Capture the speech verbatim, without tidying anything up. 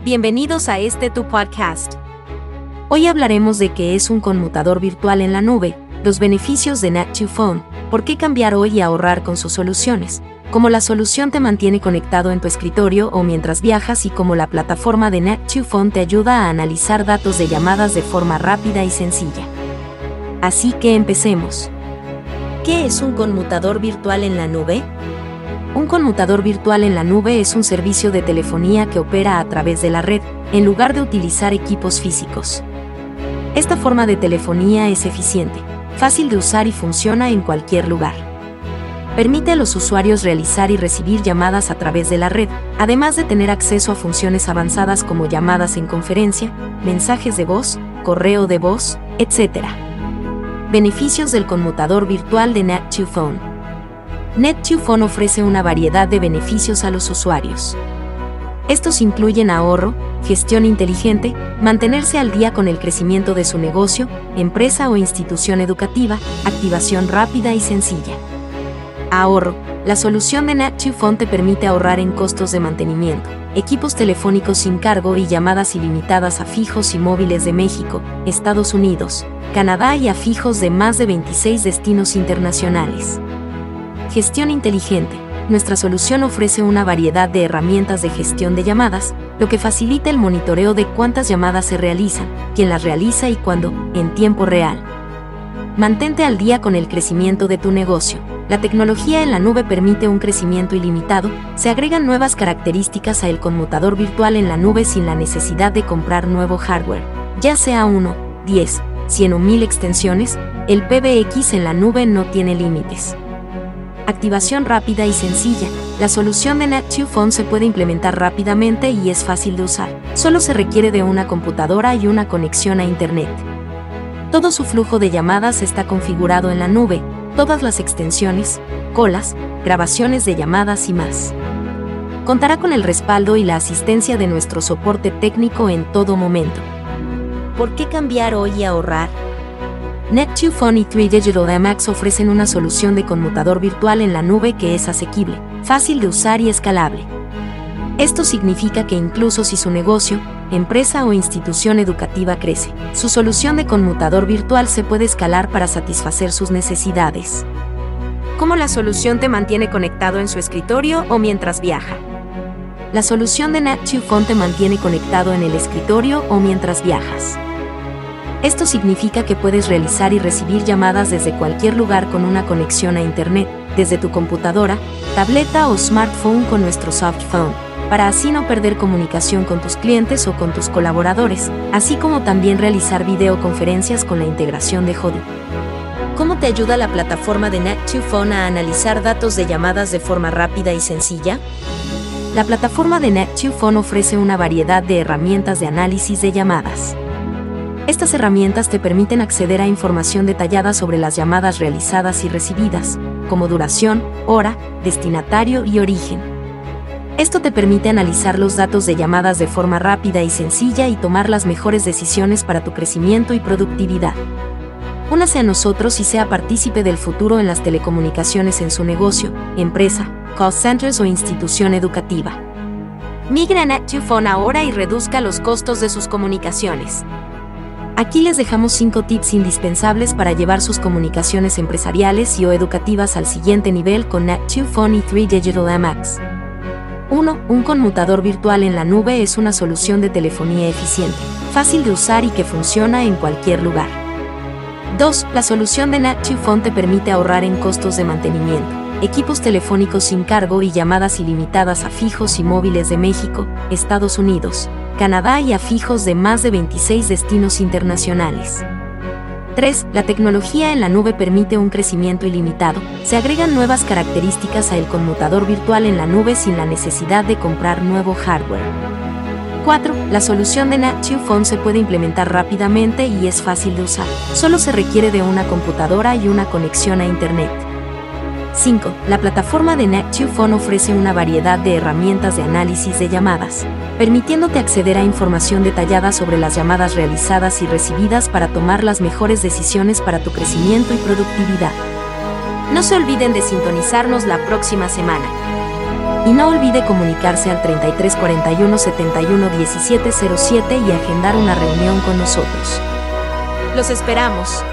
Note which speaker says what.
Speaker 1: Bienvenidos a este tu podcast. Hoy hablaremos de qué es un conmutador virtual en la nube, los beneficios de net two phone, por qué cambiar hoy y ahorrar con sus soluciones, cómo la solución te mantiene conectado en tu escritorio o mientras viajas y cómo la plataforma de net two phone te ayuda a analizar datos de llamadas de forma rápida y sencilla. Así que empecemos. ¿Qué es un conmutador virtual en la nube? Un conmutador virtual en la nube es un servicio de telefonía que opera a través de la red, en lugar de utilizar equipos físicos. Esta forma de telefonía es eficiente, fácil de usar y funciona en cualquier lugar. Permite a los usuarios realizar y recibir llamadas a través de la red, además de tener acceso a funciones avanzadas como llamadas en conferencia, mensajes de voz, correo de voz, etcétera. Beneficios del conmutador virtual de net two phone. net two phone ofrece una variedad de beneficios a los usuarios. Estos incluyen ahorro, gestión inteligente, mantenerse al día con el crecimiento de su negocio, empresa o institución educativa, activación rápida y sencilla. Ahorro. La solución de net two phone te permite ahorrar en costos de mantenimiento, equipos telefónicos sin cargo y llamadas ilimitadas a fijos y móviles de México, Estados Unidos, Canadá y a fijos de más de veintiséis destinos internacionales. Gestión inteligente. Nuestra solución ofrece una variedad de herramientas de gestión de llamadas, lo que facilita el monitoreo de cuántas llamadas se realizan, quién las realiza y cuándo, en tiempo real. Mantente al día con el crecimiento de tu negocio. La tecnología en la nube permite un crecimiento ilimitado, se agregan nuevas características a el conmutador virtual en la nube sin la necesidad de comprar nuevo hardware, ya sea uno, diez, cien o mil extensiones, el P B X en la nube no tiene límites. Activación rápida y sencilla. La solución de net two phone se puede implementar rápidamente y es fácil de usar. Solo se requiere de una computadora y una conexión a Internet. Todo su flujo de llamadas está configurado en la nube, todas las extensiones, colas, grabaciones de llamadas y más. Contará con el respaldo y la asistencia de nuestro soporte técnico en todo momento. ¿Por qué cambiar hoy y ahorrar? net two phone y three Digital M X ofrecen una solución de conmutador virtual en la nube que es asequible, fácil de usar y escalable. Esto significa que incluso si su negocio, empresa o institución educativa crece, su solución de conmutador virtual se puede escalar para satisfacer sus necesidades. ¿Cómo la solución te mantiene conectado en su escritorio o mientras viaja? La solución de net two phone te mantiene conectado en el escritorio o mientras viajas. Esto significa que puedes realizar y recibir llamadas desde cualquier lugar con una conexión a Internet, desde tu computadora, tableta o smartphone con nuestro soft phone, para así no perder comunicación con tus clientes o con tus colaboradores, así como también realizar videoconferencias con la integración de Jodi. ¿Cómo te ayuda la plataforma de net two phone a analizar datos de llamadas de forma rápida y sencilla? La plataforma de net two phone ofrece una variedad de herramientas de análisis de llamadas. Estas herramientas te permiten acceder a información detallada sobre las llamadas realizadas y recibidas, como duración, hora, destinatario y origen. Esto te permite analizar los datos de llamadas de forma rápida y sencilla y tomar las mejores decisiones para tu crecimiento y productividad. Únase a nosotros y sea partícipe del futuro en las telecomunicaciones en su negocio, empresa, call centers o institución educativa. Migre a net two phone ahora y reduzca los costos de sus comunicaciones. Aquí les dejamos cinco tips indispensables para llevar sus comunicaciones empresariales y o educativas al siguiente nivel con net two phone y three Digital M X. uno. Un conmutador virtual en la nube es una solución de telefonía eficiente, fácil de usar y que funciona en cualquier lugar. dos. La solución de net two phone te permite ahorrar en costos de mantenimiento, equipos telefónicos sin cargo y llamadas ilimitadas a fijos y móviles de México, Estados Unidos, Canadá y a fijos de más de veintiséis destinos internacionales. tres. La tecnología en la nube permite un crecimiento ilimitado. Se agregan nuevas características a el conmutador virtual en la nube sin la necesidad de comprar nuevo hardware. cuatro. La solución de net two phone se puede implementar rápidamente y es fácil de usar. Solo se requiere de una computadora y una conexión a Internet. cinco. La plataforma de net two phone ofrece una variedad de herramientas de análisis de llamadas, permitiéndote acceder a información detallada sobre las llamadas realizadas y recibidas para tomar las mejores decisiones para tu crecimiento y productividad. No se olviden de sintonizarnos la próxima semana. Y no olvide comunicarse al treinta y tres cuarenta y uno setenta y uno diecisiete cero siete y agendar una reunión con nosotros. ¡Los esperamos!